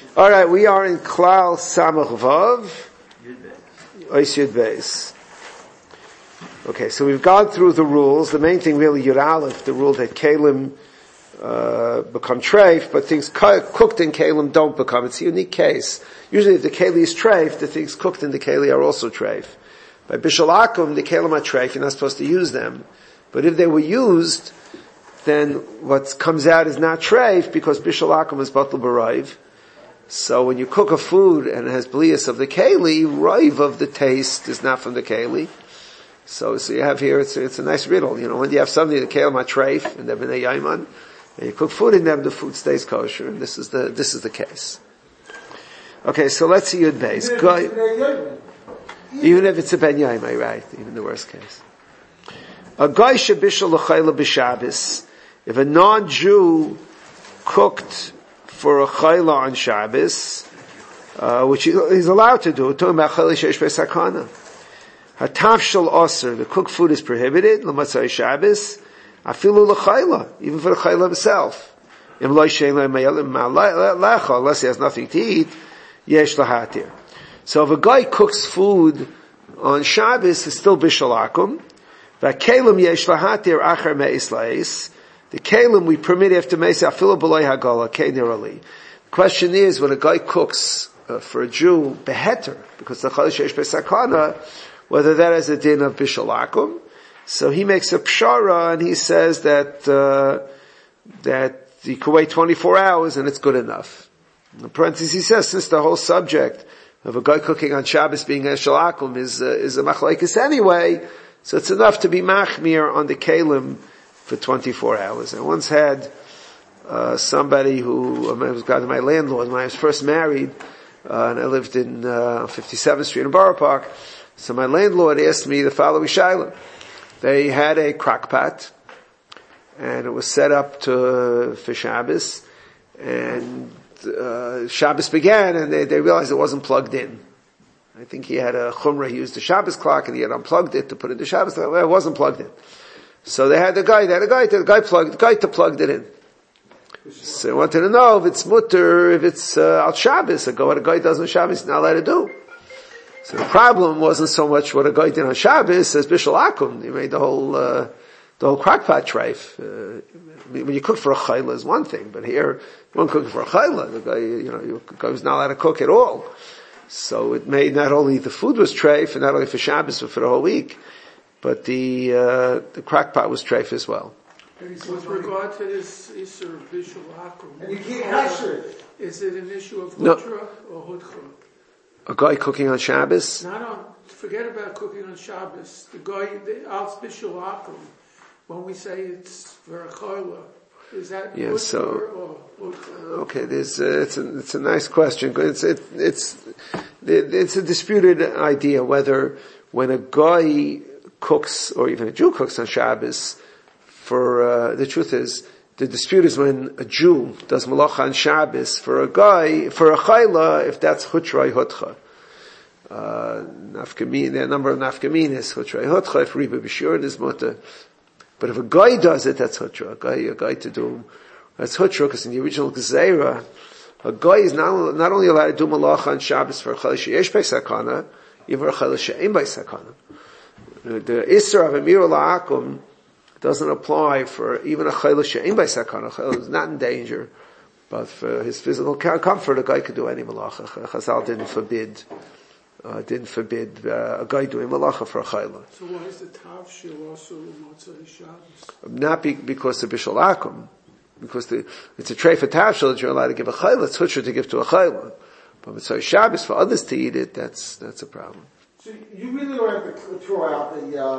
All right, we are in Klal Samach Vav, Ois Yud Beis. Okay, so we've gone through the rules. The main thing really, Yud Aleph, the rule that Kalim become treif, but things cooked in Kalim don't become. It's a unique case. Usually if the Keli is treif, the things cooked in the Keli are also treif. By Bishul Akum, the Kalim are treif, you're not supposed to use them. But if they were used, then what comes out is not treif, because Bishul Akum is Batul B'Raiv. So when you cook a food and it has blias of the Keli, Raiv of the taste is not from the Keli. So you have here, it's a nice riddle. You know, when you have something, the Kalim are treif, and they're b'nei Yaiman, and you cook food in them, the food stays kosher, and this is the case. Okay, so let's see Yud Beis. Even if it's a ben Yaimai, right? Even the worst case. A guy shebishal l'chayla b'Shabbos. If a non-Jew cooked for a chayla on Shabbos, which he's allowed to do, talking about chayla sheish b'sakana. Hatafshal aser, the cooked food is prohibited, l'matzai Shabbos, afilu l'chayla, even for the chayla himself. Im lo shein lo me'elim ma'alecha, unless he has nothing to eat, yesh lahatir. So if a guy cooks food on Shabbos, it's still bishul akum. V'kelim yesh lahatir achar me'is la'is. The kelim we permit after me'is afilu b'loi hagala, ke'nirali. The question is, when a guy cooks for a Jew, beheter, because the chayla sheish b'sakana, whether that is a din of bishul akum. So he makes a pshara and he says that you can wait 24 hours and it's good enough. In parentheses he says, since the whole subject of a guy cooking on Shabbos being a bishul akum is a machlekes anyway, so it's enough to be machmir on the kelim for 24 hours. I once had somebody who was my landlord when I was first married, and I lived in 57th Street in Borough Park. So my landlord asked me the following shaila. They had a crock pot, and it was set up for Shabbos, and Shabbos began, and they realized it wasn't plugged in. I think he had a chumrah, he used the Shabbos clock, and he had unplugged it to put it in the Shabbos clock. Well, it wasn't plugged in. So the guy plugged it in. So I wanted to know if it's mutter, if it's al Shabbos. What a guy does on Shabbos, he's not allowed to do. So the problem wasn't so much what a guy did on Shabbos as bishul akum. He made the whole crockpot treif. When you cook for a chayla is one thing, but here, you weren't cooking for a chayla. The guy was not allowed to cook at all. So it made not only the food was treif, and not only for Shabbos, but for the whole week, but the crockpot was treif as well. With regard to this issue of bishul akum, and you can't kasher it. Is it an issue of hutra or hudcha? A guy cooking on Shabbos? Forget about cooking on Shabbos. The guy, al bishul akum, when we say it's for a chayla, is that or okay, it's a nice question. It's a disputed idea whether when a guy cooks, or even a Jew cooks on Shabbos, the truth is, the dispute is when a Jew does malacha on Shabbos for a guy, for a chayla, if that's hutray hutcha. There are a number of nafkaminas, hutray hutcha, if riba b'shur is mutter. But if a guy does it, that's hutra. A guy to do, that's hutra, because in the original Gezerah, a guy is not only allowed to do malacha on Shabbos for a chayla sheyesh b'sakana, even for a chayla she'ein b'sakana. The Isra of Emir la'akum doesn't apply for even a chayla she'ein b'sakana. Chayla is not in danger, but for his physical comfort, a guy could do any malacha. Chazal didn't forbid a guy doing malacha for a chayla. So why is the tavshil also Motzei Shabbos? Not because of bishul akum, because it's a tray for tavshil that you're allowed to give a chayla. It's hutra to give to a chayla, but Motzei Shabbos for others to eat it, that's a problem. So you really don't have to throw out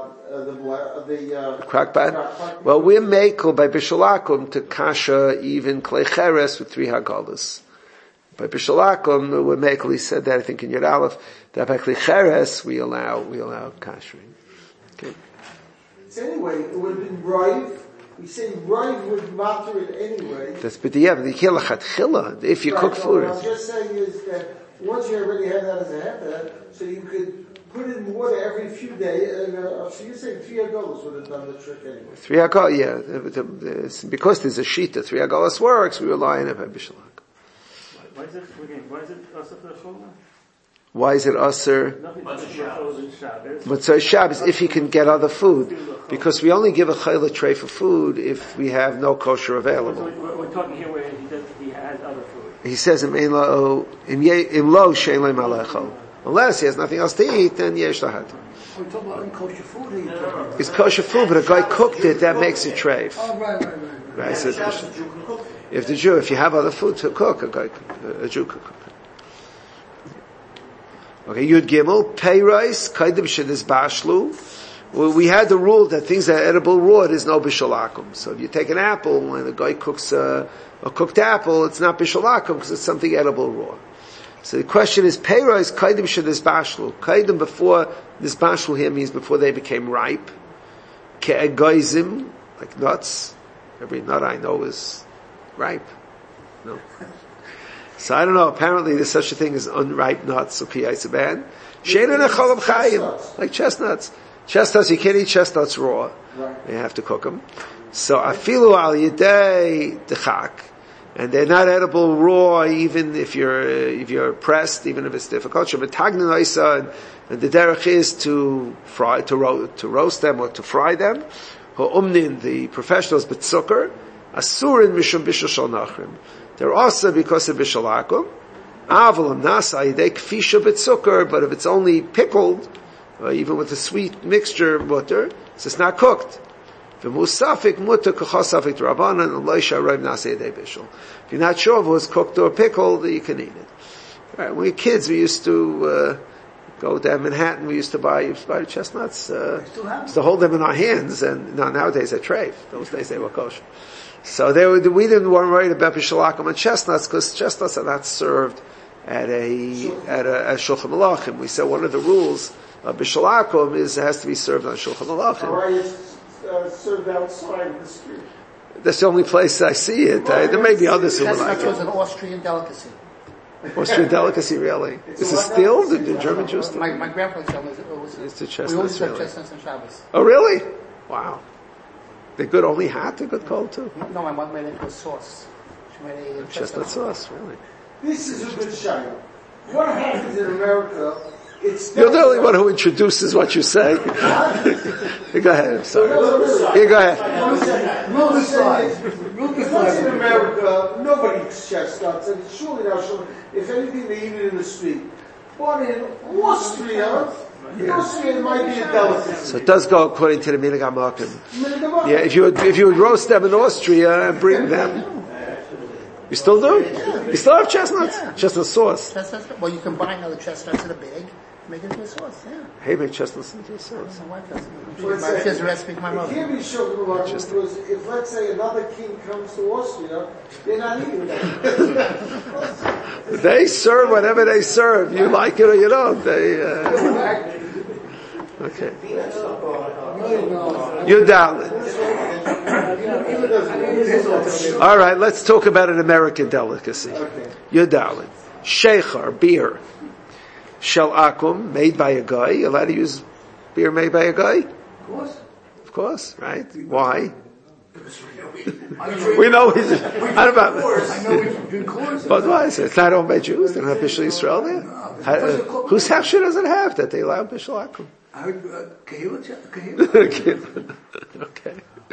the crockpot? Well, we're makel by bishul akum to kasha even klei cheres with 3 hagalas. By bishul akum, we're makel. He said that I think in Yud Aleph that by klei cheres we allow kashering. Okay. So anyway, it would have been rive. We say rive would matter it anyway. That's b'diavad. The kilachat chila. If you cook food. What I'm just saying is that once you already have that as a habit, so you could put in water every few days, so you're saying 3 hagalas would have done the trick anyway. 3 hagalas, yeah. Because there's a shita, 3 hagalas works, we rely on it by bishul akum. Why is it also for the chulma? Why is it usher? Motzei Shabbos, if he can get other food. Because we only give a chayla tray for food if we have no kosher available. So we're talking here where he has other food. He says, im lo shein lo malechol. Unless he has nothing else to eat, then yesh lahat. We're talking about kosher food. It's kosher food, but a guy cooked it, that makes it treif. Oh, right. So if you have other food to cook, a Jew could cook. Okay, Yud Gimel, Peiros, Kaidim Shedis Bashlu. Well, we had the rule that things that are edible raw, it is no bishalakum. So if you take an apple and a guy cooks a cooked apple, it's not bishalakum because it's something edible raw. So the question is, Peiros, Kaidim Shedis Bashlu. Kaidim before, this Bashlu here means before they became ripe. Ke'egoizim, like nuts. Every nut I know is ripe. No. So I don't know, apparently there's such a thing as unripe nuts, or piyaisaban. She'ein echolom chayim, like chestnuts. Chestnuts, you can't eat chestnuts raw. You have to cook them. So afilu al yedei dechak, and they're not edible raw, even if you're pressed, even if it's difficult. She'metagnin oisa, and the derech is to roast them or to fry them. Ha'umnin, the professionals, b'tzukar, asurin mishum bishul shal nachrim. They're also because of bishalakum. Avalam nasa yidei kfisha b'tzukar, but if it's only pickled, even with a sweet mixture mutter, so it's not cooked. V'musafik mutter k'chosafik d'rabanan, and loisha roiv nasa yidei bishul. If you're not sure if it was cooked or pickled, you can eat it. Alright, when we were kids, we used to, go down Manhattan, we used to buy chestnuts, used to hold them in our hands, and nowadays they're treif. Those days they were kosher. So we didn't weren't worried about bishalakim and chestnuts, because chestnuts are not served at Shulchan Malachim. We said one of the rules of bishalakim is it has to be served on Shulchan Malachim. Or it's served outside in the street. That's the only place I see it. There may be others who would like Chestnuts was it. an Austrian delicacy. Austrian delicacy, really? Is it still? The German Jews still? My grandfather told me it was. It's the We chestnuts, always have really. chestnuts on Shabbos. Oh, really? Wow. They're good only hot, they're good cold too. No, my mom made it with sauce. She made a Chestnut sauce, really. This is a good shayla. What happens in America? You're the only one who introduces what you say. Go ahead, I'm sorry. Go ahead. Because in America, nobody eats chestnuts, and surely now, if anything, they eat it in the street. But in Austria, it might be a delicacy. So it does go according to the Minhag HaMakom. Yeah, if you would roast them in Austria and bring them. You still do? You still have chestnuts? Yeah. Chestnut sauce. Chestnuts, well, you can buy another chestnuts in a bag, make it into a sauce, yeah. Hey, make chestnuts into a sauce. My wife does it. She has a recipe from my It mother. can't be Shulchan Aruch because if, let's say, another king comes to Austria, they're not eating that. They serve whatever they serve. You like it or you don't. Okay. You're down. All right, let's talk about an American delicacy. You're down. Sheikhar, beer. Shel akum, made by a guy. You're allowed to use beer made by a guy? Of course, right? Why? We know he's, I don't know. Budweiser. It's not owned by Jews. They don't have Bishul Yisrael there. Whose hechsher does it have that they allow Bishul Akum? Okay.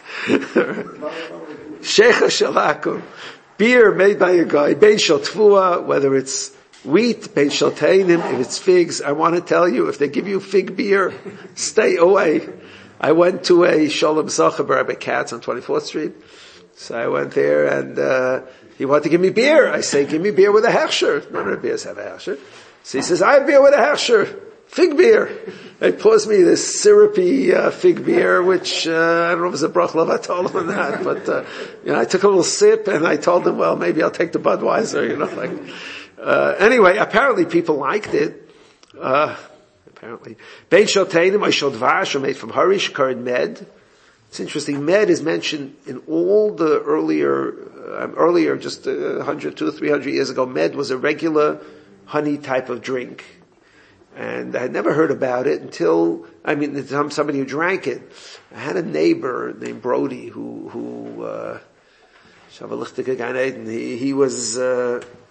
Sheikha Shel Akum. Beer made by a guy. Bein Shel Tvua, whether it's wheat, Bein Shel Teinim, if it's figs. I want to tell you, if they give you fig beer, stay away. I went to a Shalom Zacha Rabbi Katz on 24th Street. So I went there and, he wanted to give me beer. I say, give me beer with a hechsher. None of the beers have a hechsher. So he says, I have beer with a hechsher. Fig beer. They pours me this syrupy, fig beer, which, I don't know if it's a brach levatol or not, but, I took a little sip and I told them, well, maybe I'll take the Budweiser, anyway, apparently people liked it. Apparently. Bein Shel Teinim, Shel Dvash, are made from Harish, Karin Med. It's interesting. Med is mentioned in all the earlier, just 100, 200, 300 years ago. Med was a regular honey type of drink. And I had never heard about it until, somebody who drank it. I had a neighbor named Brody who he was,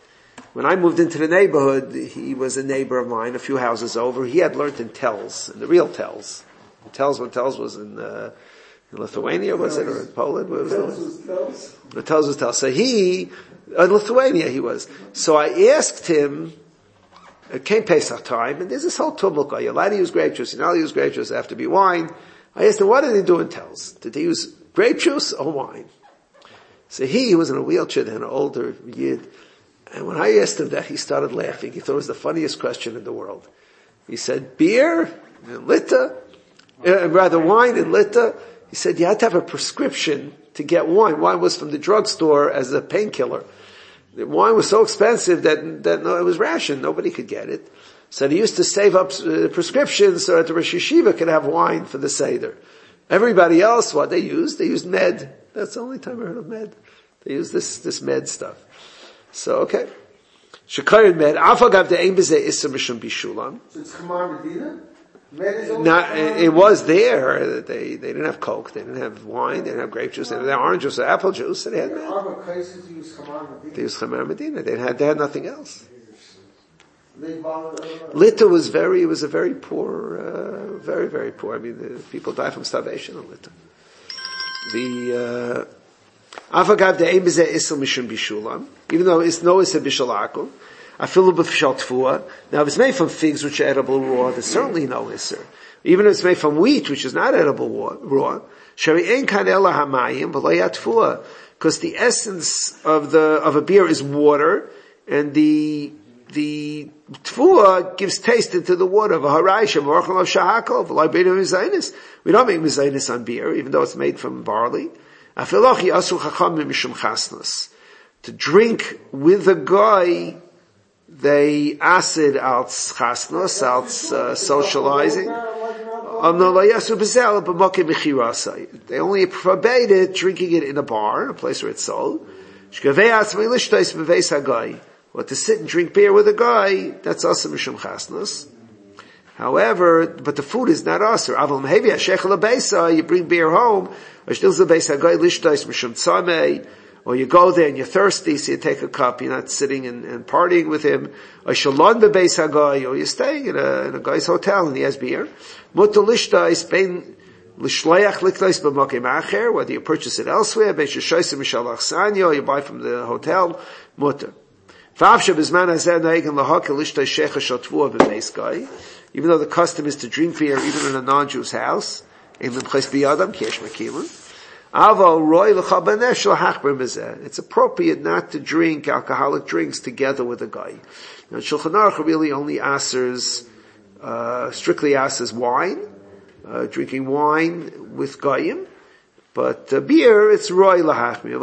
When I moved into the neighborhood, he was a neighbor of mine, a few houses over. He had learned in Telz, in the real Telz. When Telz was in Lithuania, was it, or in Poland? Where was it? The Telz was Telz. So in Lithuania he was. So I asked him, it came Pesach time, and there's this whole tumult. Are you allowed to use grape juice? You're not allowed to use grape juice, it have to be wine. I asked him, what did they do in Telz? Did they use grape juice or wine? So he was in a wheelchair, an older Yid. And when I asked him that, he started laughing. He thought it was the funniest question in the world. He said, beer and Lita, wine and Lita. He said, you had to have a prescription to get wine. Wine was from the drugstore as a painkiller. The wine was so expensive that it was rationed. Nobody could get it. So they used to save up prescriptions so that the Rosh Yeshiva could have wine for the Seder. Everybody else, what they used? They used med. That's the only time I heard of med. They used this med stuff. So, okay. Shekayin med, afagav de ein bezeh issa mishum bishulam. So it's Chamar Medina? It was there. They didn't have Coke, they didn't have wine, they didn't have grape juice, they didn't have orange juice or apple juice, so they had med. They used Chamar Medina. They had nothing else. Lita was a very poor, very, very poor. I mean, people die from starvation in Lita. Afagav de ein bezeh issa mishum bishulam. Even though it's no issa bishalakum. Afilu b'fshal tfua. Now, if it's made from figs, which are edible raw, there's certainly no isser. Even if it's made from wheat, which is not edible raw, shari ein kan ela hamayim v'lo yatfua, because the essence of a beer is water, and the tfua gives taste into the water. V'haraisha morchel of shahakol v'lo b'inu mizaynis. We don't make mizaynis on beer, even though it's made from barley. Afilochi asu chachamim mishum chasnos. To drink with a guy, they acid out chasnos, out socializing. They only forbade it, drinking it in a bar, a place where it's sold. Or to sit and drink beer with a guy, that's also mishum chasnos. However, but the food is not usher. You bring beer home, or you go there and you're thirsty, so you take a cup, you're not sitting and partying with him. Or you're staying in a guy's hotel and he has beer. Whether you purchase it elsewhere, or you buy from the hotel, mutter. Even though the custom is to drink beer even in a non-Jew's house, it's appropriate not to drink alcoholic drinks together with a guy. Now, Shulchan Aruch really only strictly asks wine, drinking wine with gayim, but beer, it's roy lahachmir.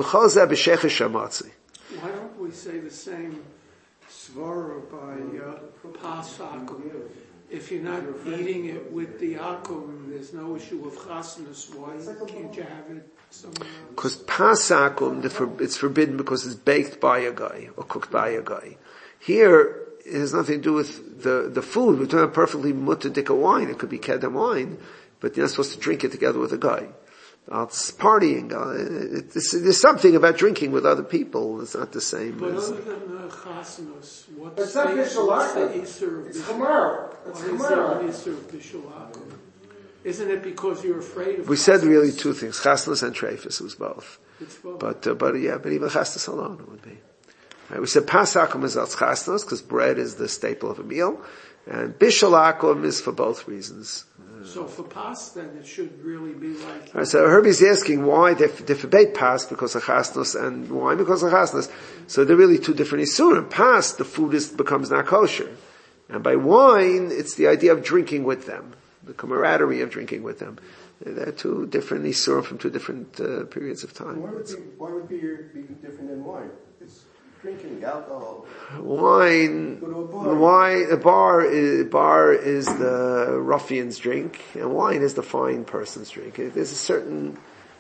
Why don't we say the same svara by Pasach? If you're not eating it with the akum, there's no issue of chasnas. Why can't you have it somewhere else? Because pasakum, it's forbidden because it's baked by a guy or cooked by a guy. Here, it has nothing to do with the food. We're talking about perfectly mutadika wine. It could be kedem wine, but you're not supposed to drink it together with a guy. It's partying. There's something about drinking with other people. It's not the same. But other than chasnos, what's the Isser of It's Chamar. It's Chamar. Isser of Bishulakum? Isn't it because you're afraid of? We said really two things: chasnos and treifus. It was both. It's both. But even chasnos alone it would be. Right, we said pasakum is al chasnos because bread is the staple of a meal, and bishulakum is for both reasons. So for pas, then it should really be like. Right, so Herbie's asking why they forbade pas because of chasnos and wine because of chasnos. So they're really two different isurim. Pas, the food becomes not kosher, and by wine, it's the idea of drinking with them, the camaraderie of drinking with them. They're two different isurim from two different periods of time. Why would beer be different than wine? It's drinking alcohol. Wine, a bar is the ruffian's drink, and wine is the fine person's drink. There's a certain,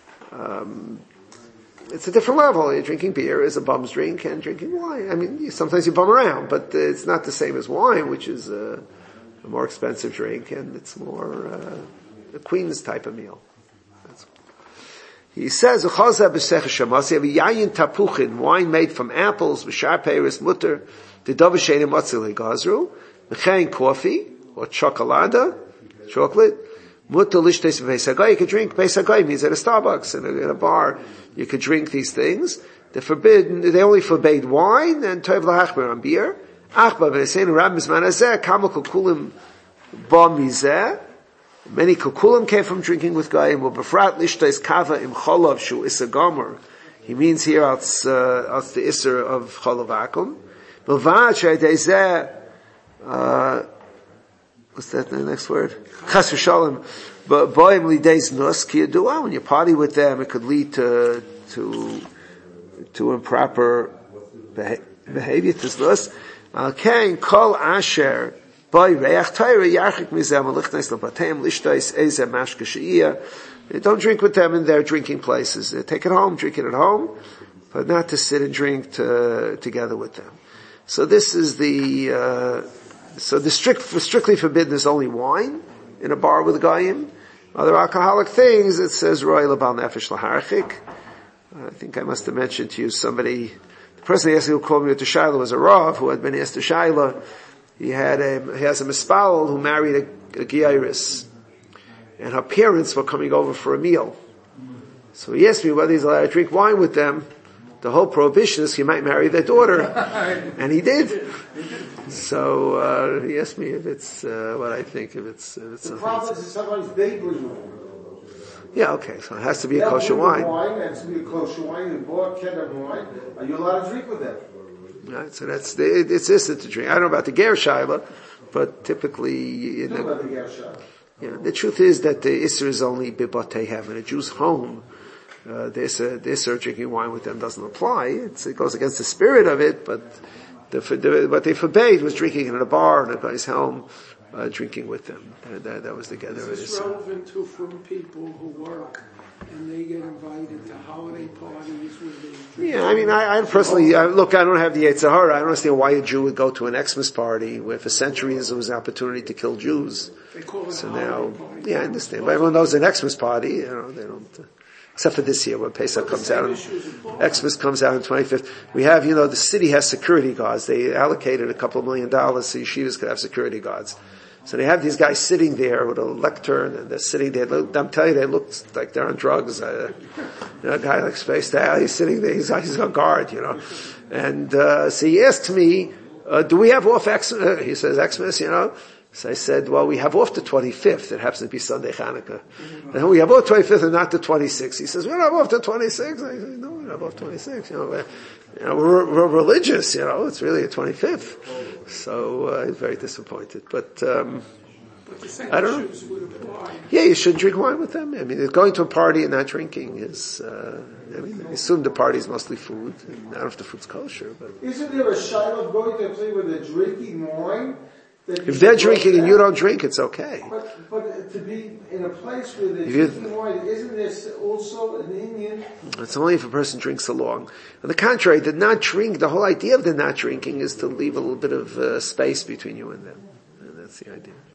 it's a different level. Drinking beer is a bum's drink, and drinking wine, I mean, sometimes you bum around, but it's not the same as wine, which is a more expensive drink, and it's more a queen's type of meal. He says, wine made from apples, v'shar peiros mutter, The davashenim matzile gazru, mechain coffee, or chocolate, mutta lishtes beisagay. You could drink beisagay, means at a Starbucks, in a bar, you could drink these things. They only forbade wine and toiv lahachmer on beer. Achba v'neseinu rab mizman hazeh, kamal kukulim ba mizeh. Many kukulim came from drinking with Goyim. Befrat lishtes kava im cholav shu isa gomer. He means here it's the isser of cholav akum. Bilvad she'edei what's that, the next word? Chas v'shalom. But boim lideis nus ki yadua. When you party with them, it could lead to improper behavior. Tisnus. Malkein kol asher boy reach tayre yachik mizem lichtnes lebatem lishtais eze mashke sheia. Don't drink with them in their drinking places. Take it home, drink it at home, but not to sit and drink together with them. So this is strictly forbidden is only wine in a bar with a goyim. Other alcoholic things, it says roy lebal nefesh laharchik. I think I must have mentioned to you the person who called me to Shiloh was a Rav who had been asked to Shiloh. He has a mispal who married a Geiris, and her parents were coming over for a meal. So he asked me whether he's allowed to drink wine with them. The whole prohibition is he might marry their daughter, and he did. So he asked me if it's what I think. If it's the problem is sometimes they bring wine. Yeah, okay. So it has to be a kosher wine. It has to be a kosher wine. You bought a can of wine. Are you allowed to drink with them? Right. So it's instant to drink. I don't know about the ger shaila, but typically, about the ger shaila. Yeah, the truth is that the isser is only bibatei heaven. A Jew's home. The isser drinking wine with them doesn't apply. It goes against the spirit of it, but what they forbade was drinking in a bar in a guy's home, drinking with them. That was the gather. Is this relevant to from people who work and they get invited to holiday parties where they drink? Yeah, I mean, I personally, look, I don't have the Yetzer Hara. I don't understand why a Jew would go to an Xmas party where for centuries there was an opportunity to kill Jews. They call it So a now, holiday party. yeah, I understand. But everyone knows an Xmas party, they don't, except for this year when Pesach comes out. Xmas comes out on 25th. We have, the city has security guards. They allocated $2 million so yeshivas could have security guards. So they have these guys sitting there with a lectern, and they're sitting there. I'm telling you, they look like they're on drugs. A guy like Spaced Out, he's sitting there, he's a guard, And, so he asked me, do we have off Xmas? He says, Xmas, So I said, well, we have off the 25th. It happens to be Sunday Hanukkah. And we have off 25th and not the 26th. He says, we don't have off the 26th. I said, no, we don't have off 26th. We're religious, it's really a 25th. So, he's very disappointed. But I don't know. Yeah, you shouldn't drink wine with them. I mean, going to a party and not drinking is, I assume the party is mostly food. And I don't know if the food's kosher, but. Isn't there a shiloh of going to a place where they're drinking wine? If they're drinking and you don't drink, it's okay. But to be in a place where they're drinking wine, isn't there also an Indian? It's only if a person drinks along. On the contrary, the whole idea of the not drinking is to leave a little bit of space between you and them. And that's the idea.